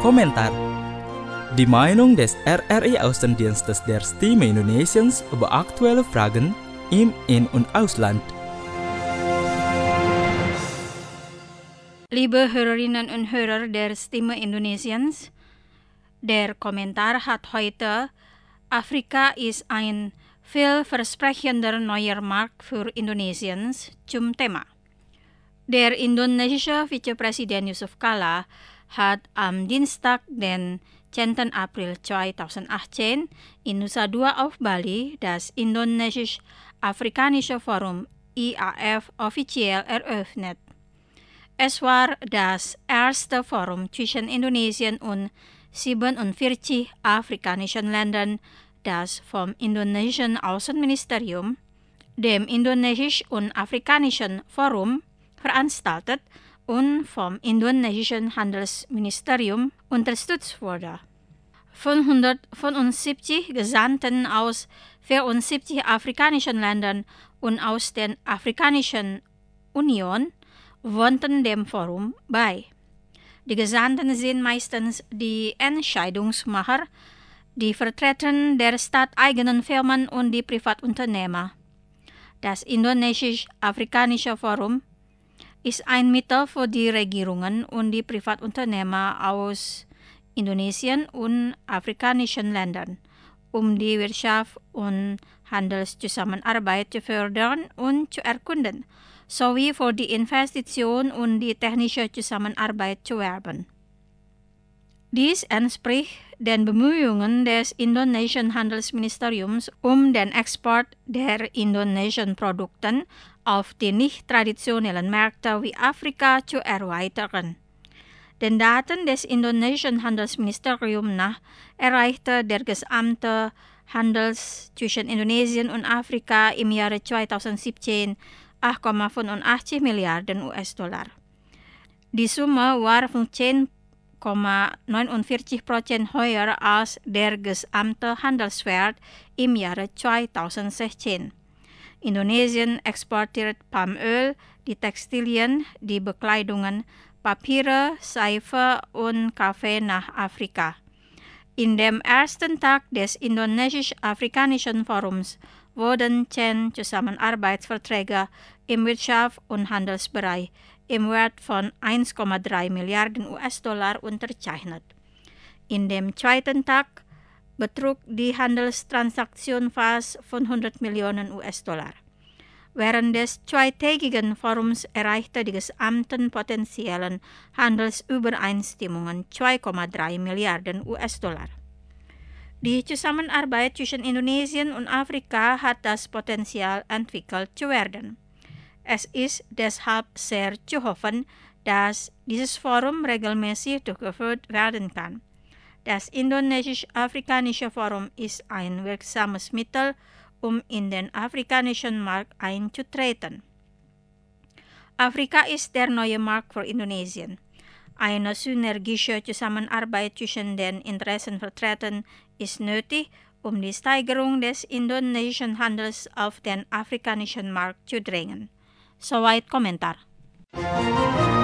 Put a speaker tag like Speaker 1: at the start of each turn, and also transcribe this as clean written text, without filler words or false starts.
Speaker 1: Kommentar. Die Meinung des RRI Außendienstes der Stimme Indonesiens über aktuelle Fragen im In- und Ausland.
Speaker 2: Liebe Hörerinnen und Hörer der Stimme Indonesiens, der Kommentar hat heute Afrika ist ein vielversprechender neuer Markt für Indonesiens zum Thema. Der indonesische Vizepräsident Yusuf Kalla hat am Dienstag, den 10. April 2018 in Nusa Dua auf Bali das Indonesisch-Afrikanische Forum IAF offiziell eröffnet. Es war das erste Forum zwischen Indonesien und 47 afrikanischen Ländern, das vom indonesischen Außenministerium, dem Indonesisch- und Afrikanischen Forum, veranstaltet und vom indonesischen Handelsministerium unterstützt wurde. 575 Gesandten aus 74 afrikanischen Ländern und aus der Afrikanischen Union wohnten dem Forum bei. Die Gesandten sind meistens die Entscheidungsmacher, die Vertreter der stadteigenen Firmen und die Privatunternehmer. Das Indonesisch-Afrikanische Forum ist ein Mittel für die Regierungen und die Privatunternehmer aus Indonesien und afrikanischen Ländern, um die Wirtschaft und Handelszusammenarbeit zu fördern und zu erkunden, sowie für die Investition und die technische Zusammenarbeit zu werben. Dies entspricht den Bemühungen des indonesischen Handelsministeriums, den Export der indonesischen Produkte auf die nicht traditionellen Märkte wie Afrika zu erweitern. Den Daten des indonesischen Handelsministeriums nach erreichte der gesamte Handel zwischen Indonesien und Afrika im Jahre 2017 8,85 Milliarden US-Dollar. Die Summe war 15,49% höher als der gesamte Handelswert im Jahre 2016. Indonesien exportiert Palmöl, die Textilien, die Bekleidungen, Papiere, Seife und Kaffee nach Afrika. In dem ersten Tag des Indonesisch-Afrikanischen Forums wurden 10 Zusammenarbeitsverträge im Wirtschafts- und Handelsbereich im Wert von 1,3 Milliarden US-Dollar unterzeichnet. In dem zweiten Tag betrug die Handelstransaktion fast 500 Millionen US-Dollar. Während des zweitägigen Forums erreichte die gesamten potenziellen Handelsübereinstimmungen 2,3 Milliarden US-Dollar. Die Zusammenarbeit zwischen Indonesien und Afrika hat das Potenzial entwickelt zu werden. Es ist deshalb sehr zu hoffen, dass dieses Forum regelmäßig durchgeführt werden kann. Das Indonesisch-Afrikanische Forum ist ein wirksames Mittel, um in den afrikanischen Markt einzutreten. Afrika ist der neue Markt für Indonesien. Eine synergische Zusammenarbeit zwischen den Interessenvertretern ist nötig, um die Steigerung des indonesischen Handels auf den afrikanischen Markt zu drängen. Soweit Kommentar.